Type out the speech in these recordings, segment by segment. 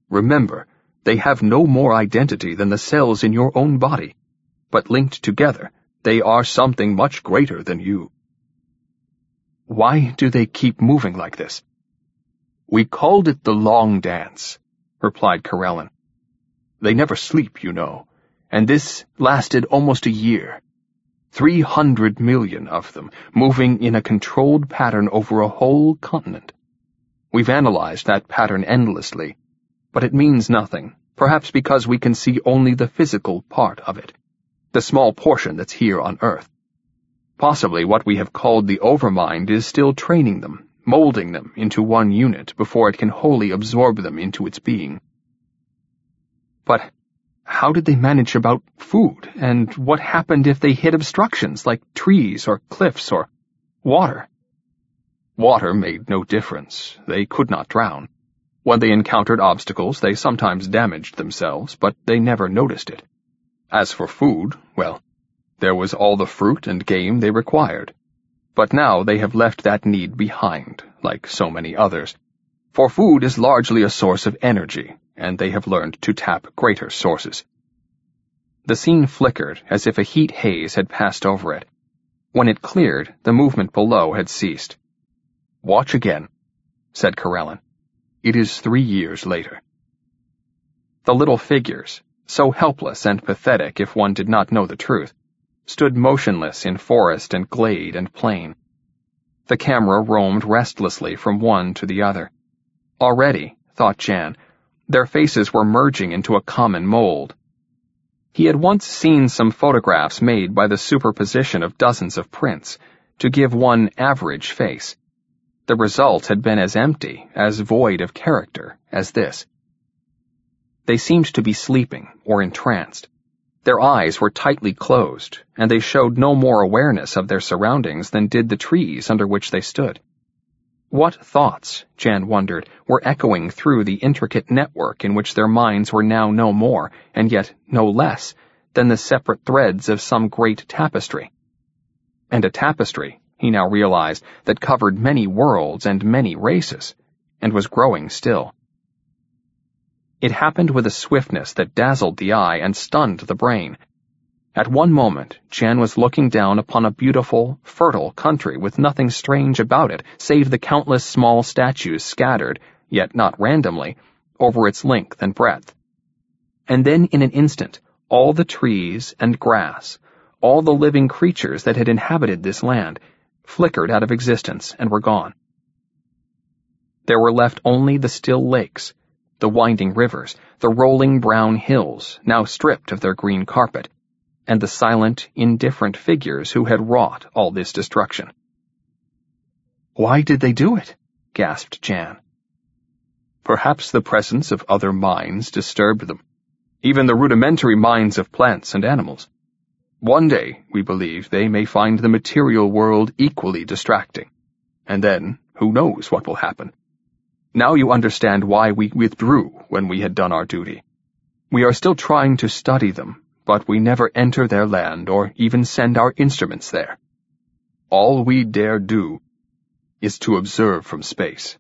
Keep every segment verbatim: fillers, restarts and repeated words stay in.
Remember, they have no more identity than the cells in your own body, but linked together, they are something much greater than you." "Why do they keep moving like this?" "We called it the long dance," replied Corellin. "They never sleep, you know, and this lasted almost a year. Three hundred million of them, moving in a controlled pattern over a whole continent. We've analyzed that pattern endlessly, but it means nothing, perhaps because we can see only the physical part of it, the small portion that's here on Earth. Possibly what we have called the Overmind is still training them, molding them into one unit before it can wholly absorb them into its being." "But how did they manage about food, and what happened if they hit obstructions like trees or cliffs or water?" "Water made no difference. They could not drown. When they encountered obstacles, they sometimes damaged themselves, but they never noticed it. As for food, well, there was all the fruit and game they required. But now they have left that need behind, like so many others. For food is largely a source of energy, and they have learned to tap greater sources." The scene flickered as if a heat haze had passed over it. When it cleared, the movement below had ceased. "Watch again," said Corellin. "It is three years later." The little figures, so helpless and pathetic if one did not know the truth, stood motionless in forest and glade and plain. The camera roamed restlessly from one to the other. Already, thought Jan, their faces were merging into a common mold. He had once seen some photographs made by the superposition of dozens of prints to give one average face. The result had been as empty, as void of character, as this. They seemed to be sleeping or entranced. Their eyes were tightly closed, and they showed no more awareness of their surroundings than did the trees under which they stood. What thoughts, Jan wondered, were echoing through the intricate network in which their minds were now no more, and yet no less, than the separate threads of some great tapestry? And a tapestry, he now realized, that covered many worlds and many races, and was growing still. It happened with a swiftness that dazzled the eye and stunned the brain. At one moment, Jan was looking down upon a beautiful, fertile country with nothing strange about it save the countless small statues scattered, yet not randomly, over its length and breadth. And then in an instant, all the trees and grass, all the living creatures that had inhabited this land, flickered out of existence and were gone. There were left only the still lakes, the winding rivers, the rolling brown hills, now stripped of their green carpet, and the silent, indifferent figures who had wrought all this destruction. "Why did they do it?" gasped Jan. "Perhaps the presence of other minds disturbed them, even the rudimentary minds of plants and animals. One day, we believe, they may find the material world equally distracting, and then, who knows what will happen. Now you understand why we withdrew when we had done our duty. We are still trying to study them, but we never enter their land or even send our instruments there. All we dare do is to observe from space."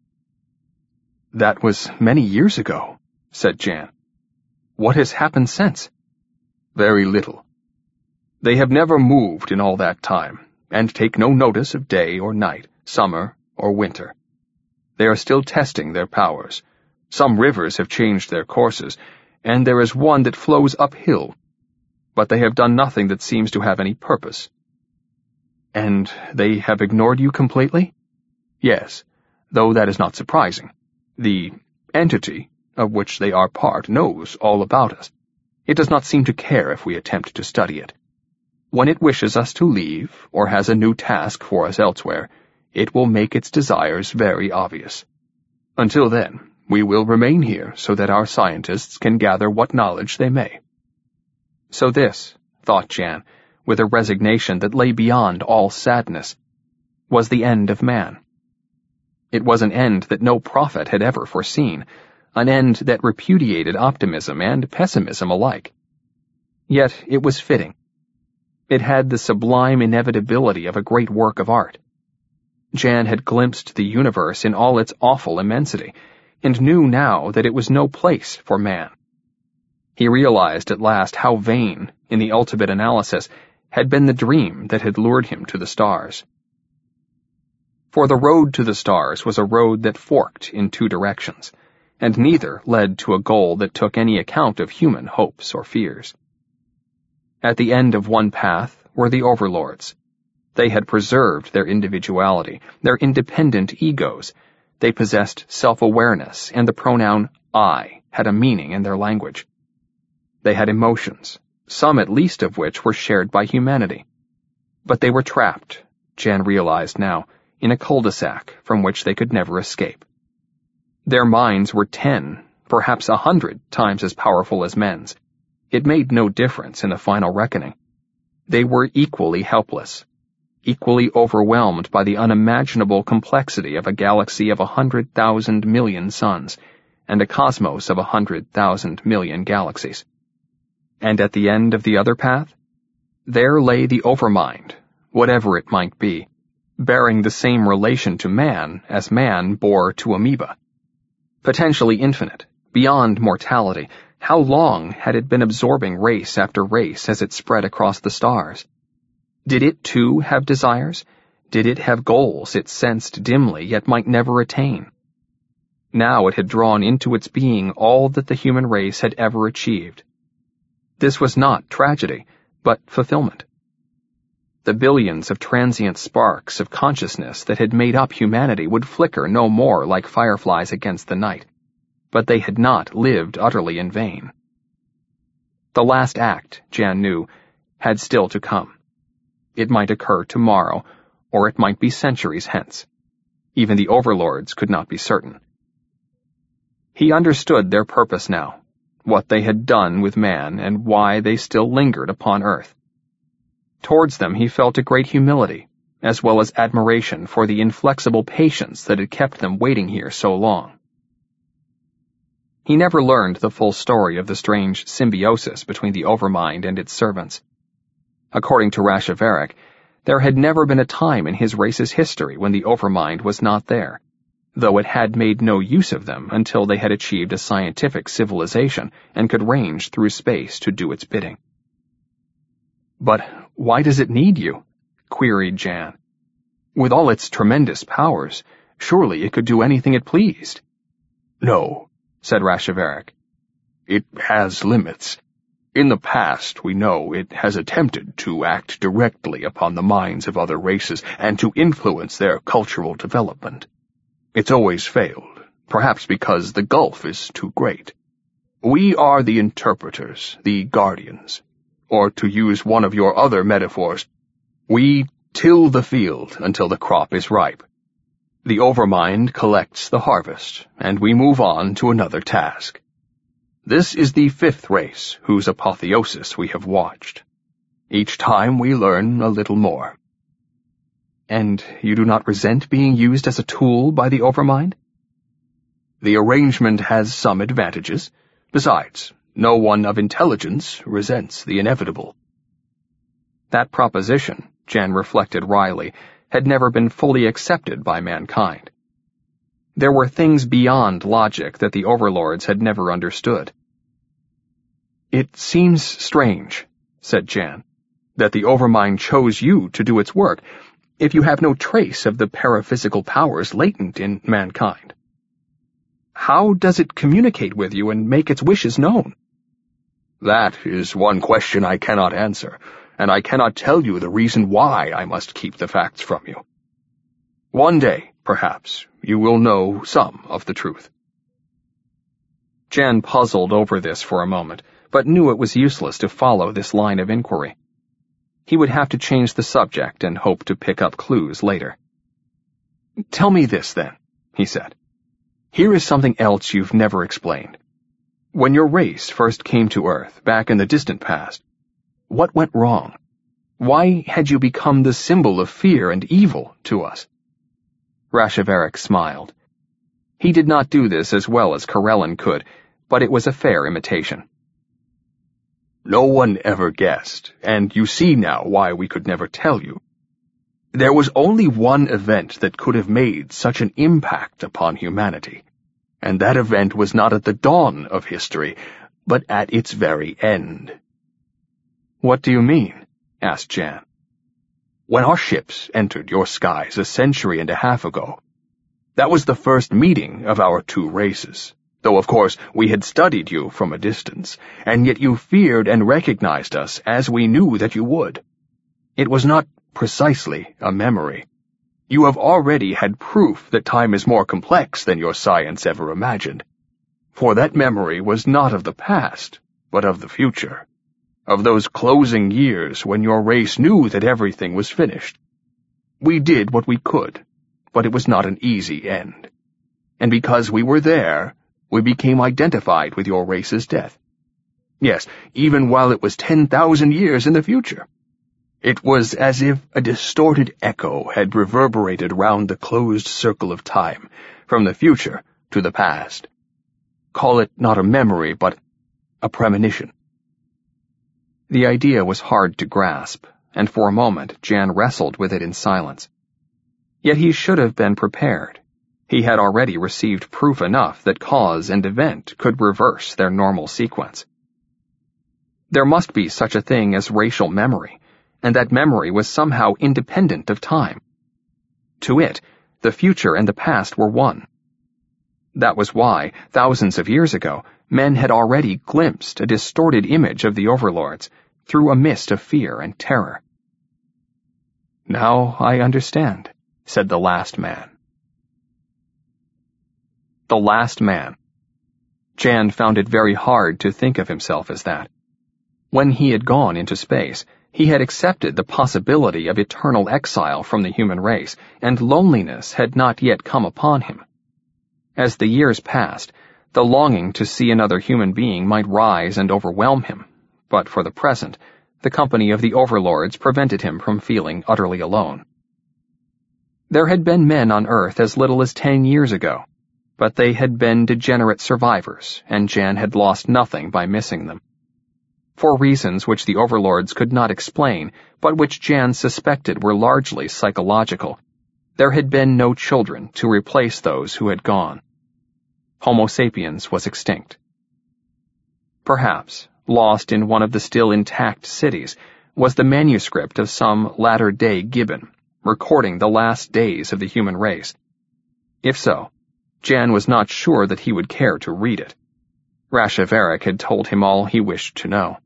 "That was many years ago," said Jan. "What has happened since?" "Very little. They have never moved in all that time, and take no notice of day or night, summer or winter. They are still testing their powers. Some rivers have changed their courses, and there is one that flows uphill, but they have done nothing that seems to have any purpose." "And they have ignored you completely?" "Yes, though that is not surprising. The entity, of which they are part, knows all about us. It does not seem to care if we attempt to study it. When it wishes us to leave, or has a new task for us elsewhere, it will make its desires very obvious. Until then, we will remain here so that our scientists can gather what knowledge they may." So this, thought Jan, with a resignation that lay beyond all sadness, was the end of man. It was an end that no prophet had ever foreseen, an end that repudiated optimism and pessimism alike. Yet it was fitting. It had the sublime inevitability of a great work of art. Jan had glimpsed the universe in all its awful immensity. and knew now that it was no place for man. He realized at last how vain, in the ultimate analysis, had been the dream that had lured him to the stars. For the road to the stars was a road that forked in two directions, and neither led to a goal that took any account of human hopes or fears. At the end of one path were the overlords. They had preserved their individuality, their independent egos. They possessed self-awareness, and the pronoun I had a meaning in their language. They had emotions, some at least of which were shared by humanity. But they were trapped, Jan realized now, in a cul-de-sac from which they could never escape. Their minds were ten, perhaps a hundred times as powerful as men's. It made no difference in the final reckoning. They were equally helpless, equally overwhelmed by the unimaginable complexity of a galaxy of a hundred thousand million suns, and a cosmos of a hundred thousand million galaxies. And at the end of the other path, there lay the Overmind, whatever it might be, bearing the same relation to man as man bore to amoeba. Potentially infinite, beyond mortality, how long had it been absorbing race after race as it spread across the stars? Did it too have desires? Did it have goals it sensed dimly yet might never attain? Now it had drawn into its being all that the human race had ever achieved. This was not tragedy, but fulfillment. The billions of transient sparks of consciousness that had made up humanity would flicker no more like fireflies against the night, but they had not lived utterly in vain. The last act, Jan knew, had still to come. It might occur tomorrow, or it might be centuries hence. Even the overlords could not be certain. He understood their purpose now, what they had done with man and why they still lingered upon earth. Towards them he felt a great humility, as well as admiration for the inflexible patience that had kept them waiting here so long. He never learned the full story of the strange symbiosis between the Overmind and its servants. According to Rashaverik, there had never been a time in his race's history when the Overmind was not there, though it had made no use of them until they had achieved a scientific civilization and could range through space to do its bidding. "But why does it need you?" queried Jan. "With all its tremendous powers, surely it could do anything it pleased." "No," said Rashaverik. "It has limits. In the past, we know, it has attempted to act directly upon the minds of other races and to influence their cultural development. It's always failed, perhaps because the gulf is too great. We are the interpreters, the guardians. Or, to use one of your other metaphors, we till the field until the crop is ripe. The Overmind collects the harvest, and we move on to another task. This is the fifth race whose apotheosis we have watched. Each time we learn a little more." "And you do not resent being used as a tool by the Overmind?" "The arrangement has some advantages. Besides, no one of intelligence resents the inevitable." That proposition, Jan reflected wryly, had never been fully accepted by mankind. There were things beyond logic that the overlords had never understood. "It seems strange," said Jan, "that the Overmind chose you to do its work, if you have no trace of the paraphysical powers latent in mankind. How does it communicate with you and make its wishes known?" "That is one question I cannot answer, and I cannot tell you the reason why I must keep the facts from you. One day, perhaps, you will know some of the truth." Jan puzzled over this for a moment, but knew it was useless to follow this line of inquiry. He would have to change the subject and hope to pick up clues later. "Tell me this, then," he said. "Here is something else you've never explained. When your race first came to Earth, back in the distant past, what went wrong? Why had you become the symbol of fear and evil to us?" Rashaverik smiled. He did not do this as well as Karelin could, but it was a fair imitation. "No one ever guessed, and you see now why we could never tell you. There was only one event that could have made such an impact upon humanity. and that event was not at the dawn of history, but at its very end." "What do you mean?" asked Jan. "When our ships entered your skies a century and a half ago, that was the first meeting of our two races, though of course we had studied you from a distance, and yet you feared and recognized us as we knew that you would. It was not precisely a memory. You have already had proof that time is more complex than your science ever imagined. For that memory was not of the past, but of the future, of those closing years when your race knew that everything was finished. We did what we could, but it was not an easy end. And because we were there, we became identified with your race's death. Yes, even while it was ten thousand years in the future. It was as if a distorted echo had reverberated round the closed circle of time, from the future to the past. Call it not a memory, but a premonition." The idea was hard to grasp, and for a moment Jan wrestled with it in silence. Yet he should have been prepared. He had already received proof enough that cause and event could reverse their normal sequence. There must be such a thing as racial memory, and that memory was somehow independent of time. To it, the future and the past were one. That was why, thousands of years ago, men had already glimpsed a distorted image of the overlords through a mist of fear and terror. "Now I understand," said the last man. The last man. Jan found it very hard to think of himself as that. When he had gone into space, he had accepted the possibility of eternal exile from the human race, and loneliness had not yet come upon him. As the years passed, the longing to see another human being might rise and overwhelm him, but for the present, the company of the overlords prevented him from feeling utterly alone. There had been men on Earth as little as ten years ago, but they had been degenerate survivors, and Jan had lost nothing by missing them. For reasons which the overlords could not explain, but which Jan suspected were largely psychological, there had been no children to replace those who had gone. Homo sapiens was extinct. Perhaps, lost in one of the still intact cities, was the manuscript of some latter-day Gibbon, recording the last days of the human race. If so, Jan was not sure that he would care to read it. Rashaverak had told him all he wished to know.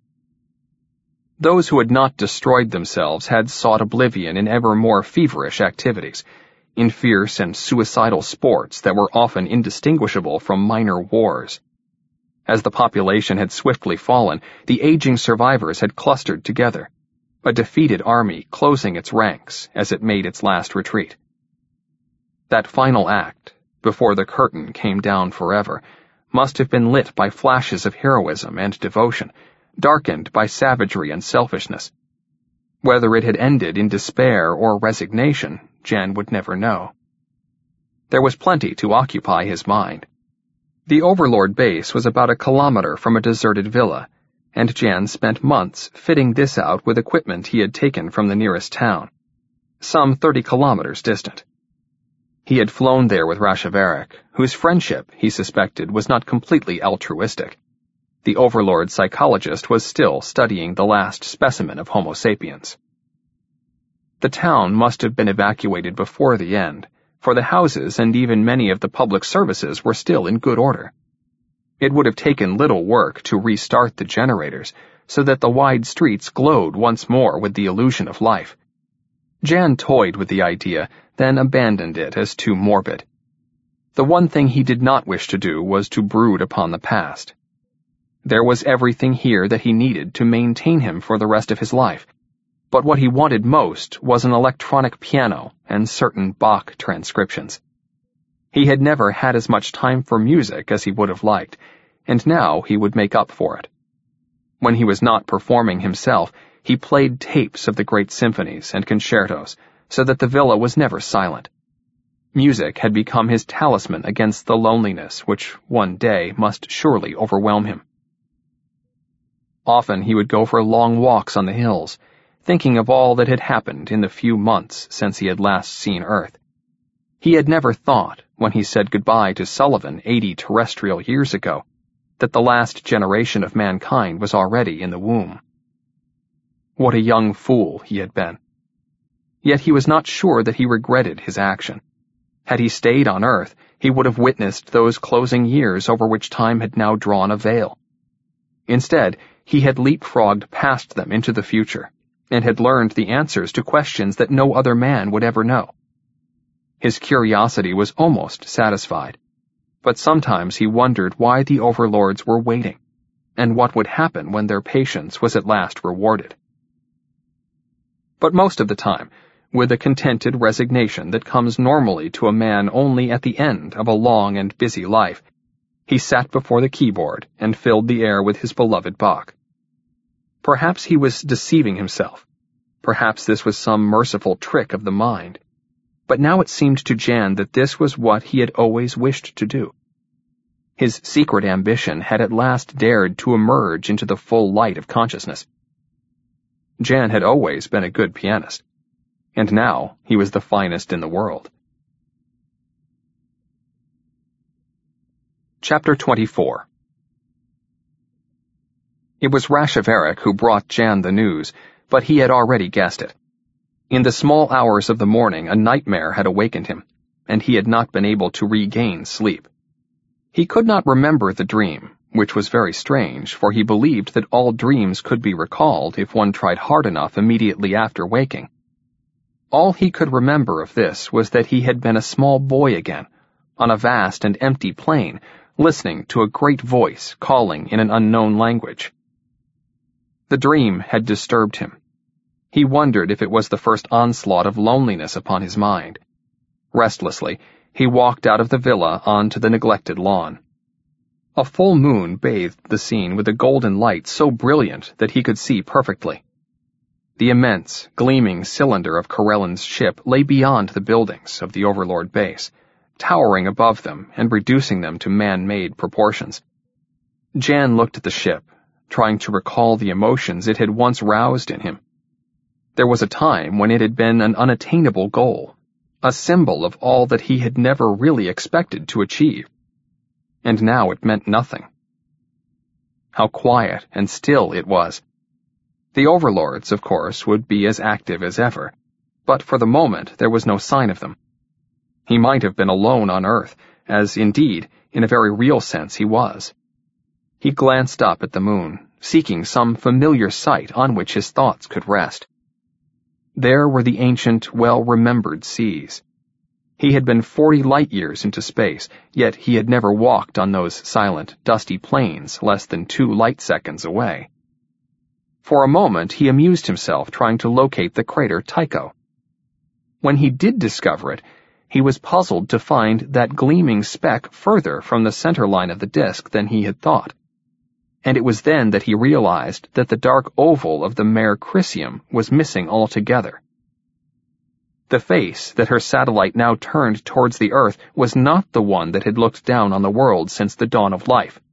Those who had not destroyed themselves had sought oblivion in ever more feverish activities, in fierce and suicidal sports that were often indistinguishable from minor wars. As the population had swiftly fallen, the aging survivors had clustered together, a defeated army closing its ranks as it made its last retreat. That final act, before the curtain came down forever, must have been lit by flashes of heroism and devotion, darkened by savagery and selfishness. Whether it had ended in despair or resignation, Jan would never know. There was plenty to occupy his mind. The Overlord base was about a kilometer from a deserted villa, and Jan spent months fitting this out with equipment he had taken from the nearest town, some thirty kilometers distant. He had flown there with Rashaverak, whose friendship, he suspected, was not completely altruistic. The Overlord psychologist was still studying the last specimen of Homo sapiens. The town must have been evacuated before the end, for the houses and even many of the public services were still in good order. It would have taken little work to restart the generators, so that the wide streets glowed once more with the illusion of life. Jan toyed with the idea, then abandoned it as too morbid. The one thing he did not wish to do was to brood upon the past. There was everything here that he needed to maintain him for the rest of his life, but what he wanted most was an electronic piano and certain Bach transcriptions. He had never had as much time for music as he would have liked, and now he would make up for it. When he was not performing himself, he played tapes of the great symphonies and concertos, so that the villa was never silent. Music had become his talisman against the loneliness which one day must surely overwhelm him. Often he would go for long walks on the hills, thinking of all that had happened in the few months since he had last seen Earth. He had never thought, when he said goodbye to Sullivan eighty terrestrial years ago, that the last generation of mankind was already in the womb. What a young fool he had been. Yet he was not sure that he regretted his action. Had he stayed on Earth, he would have witnessed those closing years over which time had now drawn a veil. Instead, he had leapfrogged past them into the future, and had learned the answers to questions that no other man would ever know. His curiosity was almost satisfied, but sometimes he wondered why the overlords were waiting, and what would happen when their patience was at last rewarded. But most of the time, with a contented resignation that comes normally to a man only at the end of a long and busy life, he sat before the keyboard and filled the air with his beloved Bach. Perhaps he was deceiving himself. Perhaps this was some merciful trick of the mind. But now it seemed to Jan that this was what he had always wished to do. His secret ambition had at last dared to emerge into the full light of consciousness. Jan had always been a good pianist, and now he was the finest in the world. Chapter twenty-four. It was Rasheverik who brought Jan the news, but he had already guessed it. In the small hours of the morning, a nightmare had awakened him, and he had not been able to regain sleep. He could not remember the dream, which was very strange, for he believed that all dreams could be recalled if one tried hard enough immediately after waking. All he could remember of this was that he had been a small boy again, on a vast and empty plain, listening to a great voice calling in an unknown language. The dream had disturbed him. He wondered if it was the first onslaught of loneliness upon his mind. Restlessly, he walked out of the villa onto the neglected lawn. A full moon bathed the scene with a golden light so brilliant that he could see perfectly. The immense, gleaming cylinder of Corellan's ship lay beyond the buildings of the Overlord base, towering above them and reducing them to man-made proportions. Jan looked at the ship, trying to recall the emotions it had once roused in him. There was a time when it had been an unattainable goal, a symbol of all that he had never really expected to achieve. And now it meant nothing. How quiet and still it was. The overlords, of course, would be as active as ever, but for the moment there was no sign of them. He might have been alone on Earth, as indeed, in a very real sense, he was. He glanced up at the moon, seeking some familiar sight on which his thoughts could rest. There were the ancient, well-remembered seas. He had been forty light-years into space, yet he had never walked on those silent, dusty plains less than two light-seconds away. For a moment he amused himself trying to locate the crater Tycho. When he did discover it, he was puzzled to find that gleaming speck further from the center line of the disk than he had thought. And it was then that he realized that the dark oval of the Mare Crisium was missing altogether. The face that her satellite now turned towards the Earth was not the one that had looked down on the world since the dawn of life.